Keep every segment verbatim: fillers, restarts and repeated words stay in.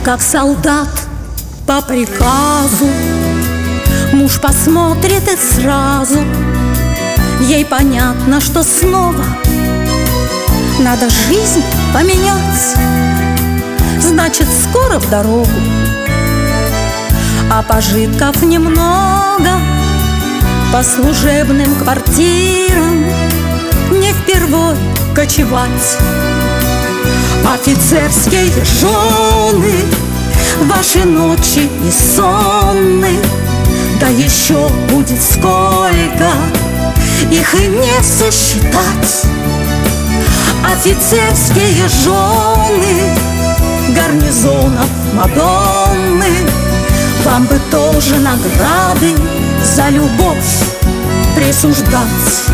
как солдат по приказу. Муж посмотрит и сразу ей понятно, что снова надо жизнь поменять. Значит, скоро в дорогу, а пожитков немного. По служебным квартирам не впервой кочевать. Офицерские жены, ваши ночи бессонны, да еще будет сколько, их и не сосчитать. Офицерские жены гарнизонов Мадонны, вам бы тоже награды за любовь присуждать.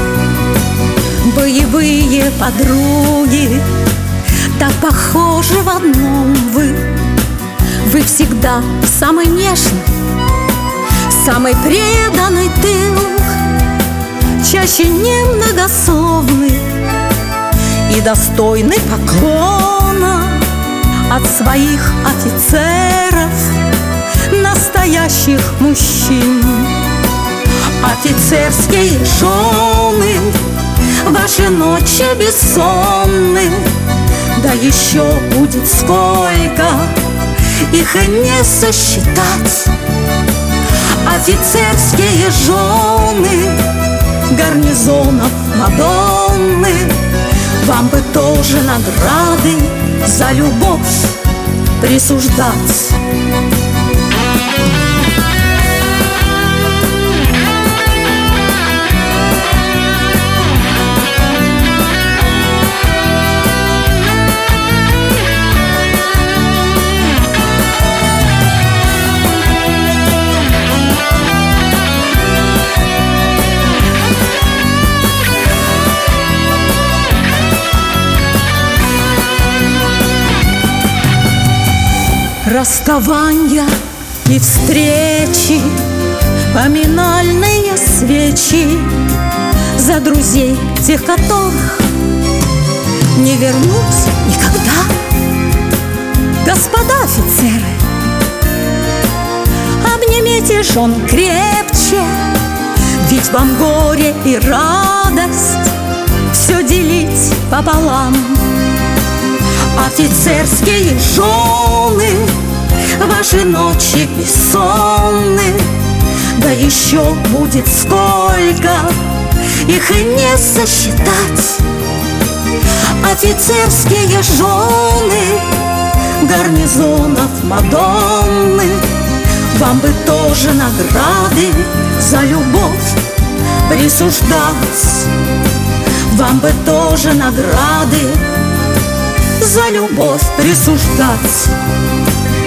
Боевые подруги, так похожи в одном вы. Вы всегда самый нежный, самый преданный тыл, чаще немногословный и достойный поклона от своих офицеров, настоящих мужчин. Офицерские жены, ваши ночи бессонны, да еще будет сколько, их и не сосчитать. Офицерские жены гарнизонов Мадонны, вам бы тоже награды за любовь присуждать. Расставания и встречи, поминальные свечи за друзей, тех, которых не вернуть никогда. Господа офицеры, обнимите жен крепче, ведь вам горе и радость все делить пополам. Офицерские жены, ваши ночи бессонны, да еще будет сколько, их и не сосчитать. Офицерские жены гарнизонов Мадонны, вам бы тоже награды за любовь присуждать. Вам бы тоже награды за любовь присуждать.